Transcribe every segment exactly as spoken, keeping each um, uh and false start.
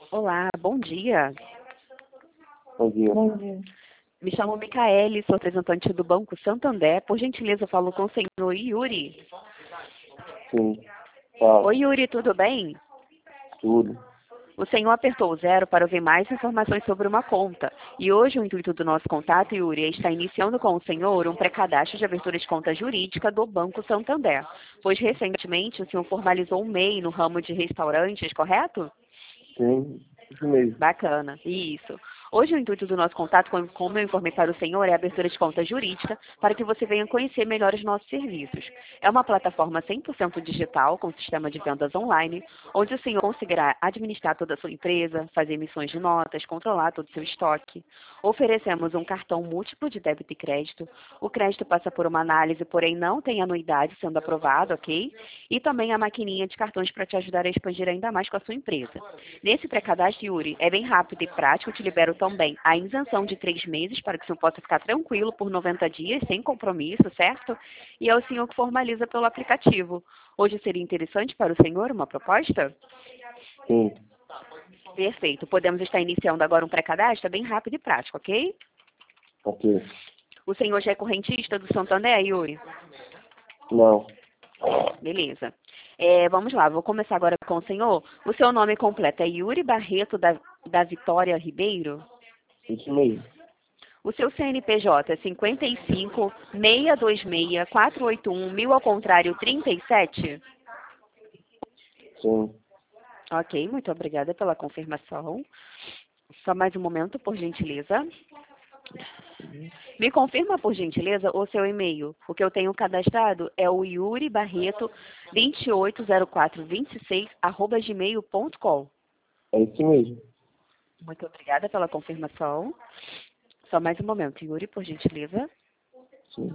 Olá, bom dia. Bom dia. Bom dia. Me chamo Micaele, sou representante do Banco Santander. Por gentileza, eu falo com o senhor Yuri. Sim. Fala. Oi, Yuri, tudo bem? Tudo. O senhor apertou o zero para ouvir mais informações sobre uma conta. E hoje o intuito do nosso contato, Yuri, é estar iniciando com o senhor um pré-cadastro de abertura de conta jurídica do Banco Santander. Pois recentemente o senhor formalizou um M E I no ramo de restaurantes, correto? Sim. Isso mesmo. Bacana, isso. Hoje o intuito do nosso contato, como como eu informei para o senhor, é a abertura de conta jurídica para que você venha conhecer melhor os nossos serviços. É uma plataforma cem por cento digital, com sistema de vendas online, onde o senhor conseguirá administrar toda a sua empresa, fazer emissões de notas, controlar todo o seu estoque. Oferecemos um cartão múltiplo de débito e crédito. O crédito passa por uma análise, porém não tem anuidade sendo aprovado, ok? E também a maquininha de cartões para te ajudar a expandir ainda mais com a sua empresa. Nesse pré-cadastro, Yuri, é bem rápido e prático, eu te libero também a isenção de três meses para que o senhor possa ficar tranquilo por noventa dias, sem compromisso, certo? E é o senhor que formaliza pelo aplicativo. Hoje seria interessante para o senhor uma proposta? Sim. Perfeito. Podemos estar iniciando agora um pré-cadastro bem rápido e prático, ok? Ok. O senhor já é correntista do Santander, Yuri? Não. Beleza. É, vamos lá, vou começar agora com o senhor. O seu nome completo é Yuri Barreto da, da Vitória Ribeiro? Isso mesmo. O seu C N P J é cinquenta e cinco, seiscentos e vinte e seis, quatrocentos e oitenta e um, mil ao contrário, trinta e sete? Sim. Ok, muito obrigada pela confirmação. Só mais um momento, por gentileza. Me confirma, por gentileza, o seu e-mail. O que eu tenho cadastrado é o yuri barreto dois oito zero quatro dois seis arroba gmail ponto com. É isso mesmo. Muito obrigada pela confirmação. Só mais um momento, Yuri, por gentileza. Sim.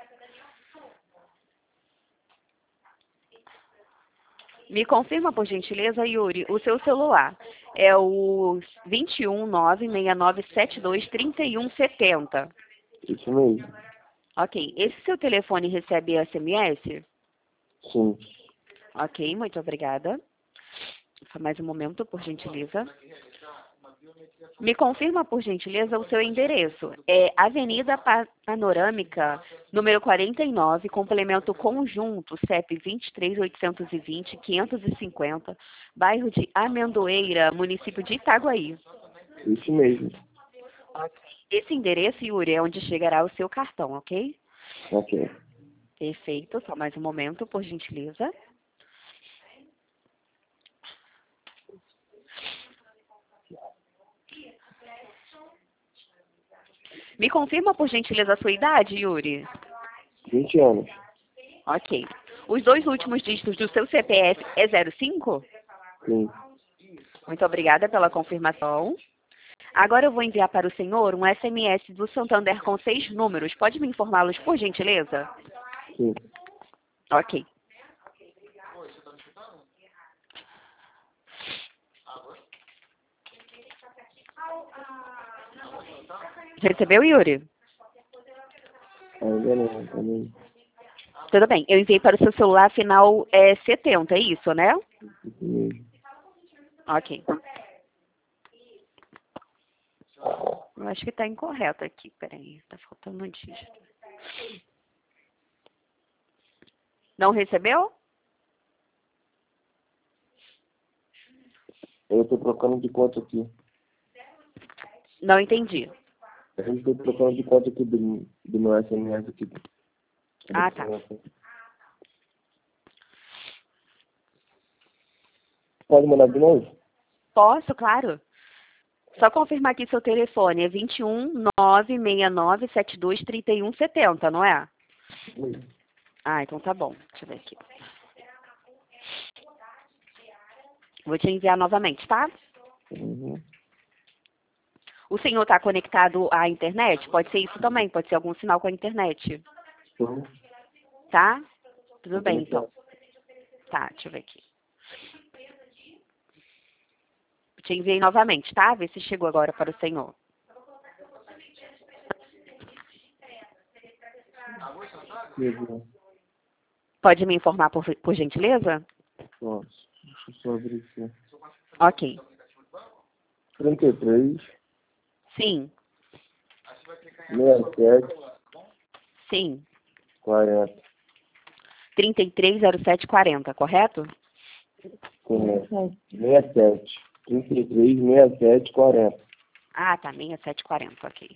Me confirma, por gentileza, Yuri, o seu celular. É o dois um nove, seis nove sete dois, três um sete zero. Isso mesmo. Ok. Esse seu telefone recebe S M S? Sim. Ok, muito obrigada. Só mais um momento, por gentileza. Me confirma, por gentileza, o seu endereço. É Avenida Pa- Panorâmica, número quarenta e nove, complemento conjunto, C E P vinte e três, oitocentos e vinte, quinhentos e cinquenta, bairro de Amendoeira, município de Itaguaí. Isso mesmo. Esse endereço, Yuri, é onde chegará o seu cartão, ok? Ok. Perfeito. Só mais um momento, por gentileza. Me confirma, por gentileza, a sua idade, Yuri? vinte anos. Ok. Os dois últimos dígitos do seu C P F é zero cinco? Sim. Muito obrigada pela confirmação. Agora eu vou enviar para o senhor um S M S do Santander com seis números. Pode me informá-los, por gentileza? Sim. Ok. Recebeu, Yuri? Ainda não. Também. Tudo bem. Eu enviei para o seu celular final é setenta, é isso, né? Isso mesmo. Ok. Eu acho que está incorreto aqui. Peraí, está faltando um dígito. Não recebeu? Eu estou trocando de conta aqui. Não entendi. Eu estou trocando de conta aqui do, do meu S M S aqui. Ah, tá. Pode mandar de novo? Posso, claro. Só confirmar aqui seu telefone. É dois um nove, seis nove sete dois, três um sete zero, não é? Sim. Ah, então tá bom. Deixa eu ver aqui. Vou te enviar novamente, tá? Uhum. O senhor está conectado à internet? Pode ser isso também, pode ser algum sinal com a internet. Sim. Tá? Tudo bem, então. Tá, deixa eu ver aqui. Te enviei novamente, tá? Vê se chegou agora para o senhor. Uhum. Pode me informar, por, por gentileza? Nossa, deixa eu só abrir aqui. Ok. trinta e três, Sim. sessenta e sete, Sim. quarenta. trinta e três, zero sete, quarenta, correto? Correto. sessenta e sete, trinta e três, sessenta e sete, quarenta. Ah, tá. sessenta e sete, quarenta, ok.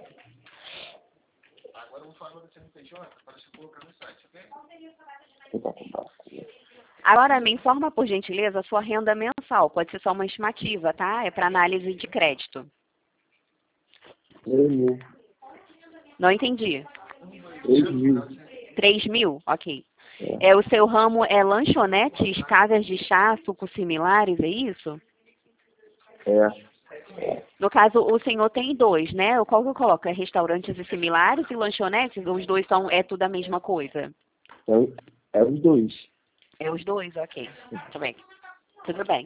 Agora, me informa, por gentileza, a sua renda mensal. Pode ser só uma estimativa, tá? É para análise de crédito. três mil. Não entendi. três mil. três mil? Ok. É. É, o seu ramo é lanchonetes, casas de chá, sucos similares, é isso? É. No caso, o senhor tem dois, né? Qual que eu coloco? É restaurantes e similares e lanchonetes? Os dois são, é tudo a mesma coisa? É, é os dois. É os dois, ok. Tudo bem. Tudo bem.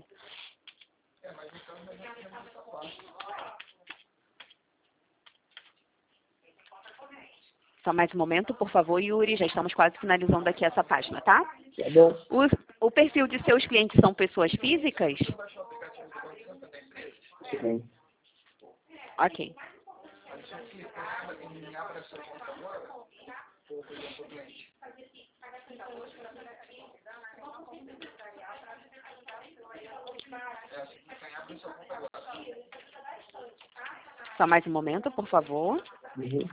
Só mais um momento, por favor, Yuri. Já estamos quase finalizando aqui essa página, tá? Tá bom. O, o perfil de seus clientes são pessoas físicas? Sim. Ok. Só mais um momento, por favor. Uhum.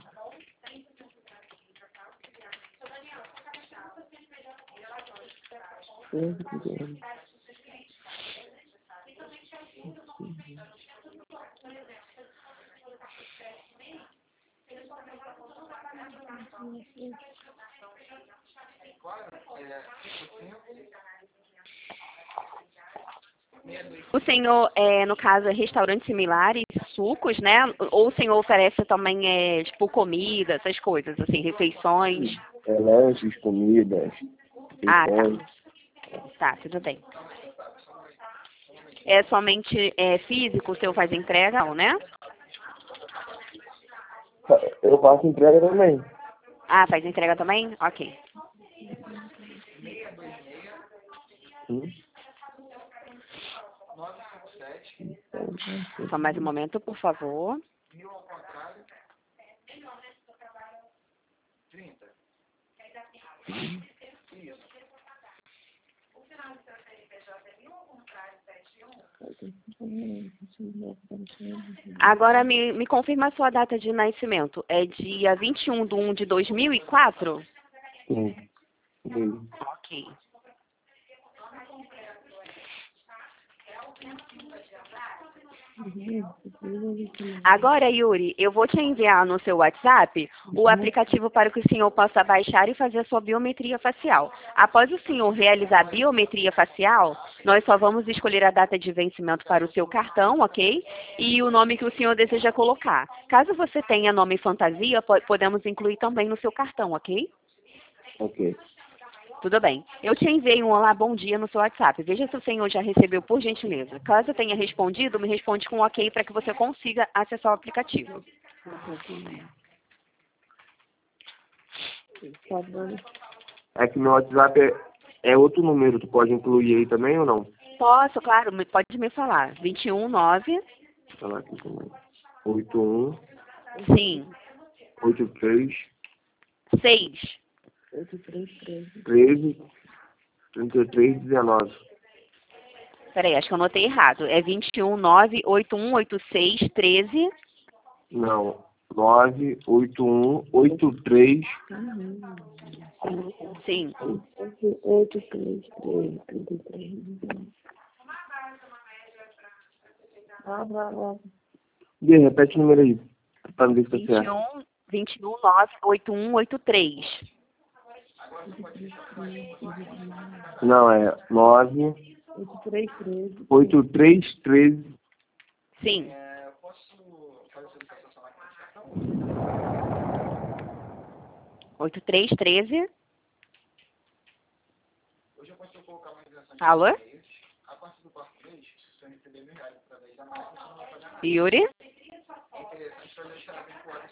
O senhor, é, no caso, é restaurantes similares, sucos, né? Ou o senhor oferece também, é, tipo, comida, essas coisas, assim, refeições? É lanches, comidas, Ah, refeições. tá. Tá, tudo bem. É somente é, físico, o senhor faz entrega, não, né? Eu faço entrega também. Ah, faz entrega também? Ok. Hum? Só mais um momento, por favor. Agora, me, me confirma a sua data de nascimento. É dia vinte e um de um de dois mil e quatro? Sim. Sim. Ok. Agora, Yuri, eu vou te enviar no seu WhatsApp o aplicativo para que o senhor possa baixar e fazer a sua biometria facial. Após o senhor realizar a biometria facial, nós só vamos escolher a data de vencimento para o seu cartão, ok? E o nome que o senhor deseja colocar. Caso você tenha nome fantasia, po- podemos incluir também no seu cartão, ok? Ok. Tudo bem. Eu te enviei um olá, bom dia no seu WhatsApp. Veja se o senhor já recebeu, por gentileza. Caso eu tenha respondido, me responde com um ok para que você consiga acessar o aplicativo. É que meu WhatsApp é, é outro número. Tu pode incluir aí também ou não? Posso, claro, me- pode me falar. vinte e um, nove. Vou falar aqui também. oito um, Sim. oito três, seis. treze, trinta e três, dezenove. Peraí, acho que eu anotei errado. É vinte e um, nove, oito um, oito seis, treze. Não. nove oito um, oito três. Sim. E repete o número aí. Pra não ver se tá vinte e certo. um, vinte e um, nove, oito um, oito três. Não, é nove oito três, treze. Sim. oito três, treze. Alô? Yuri?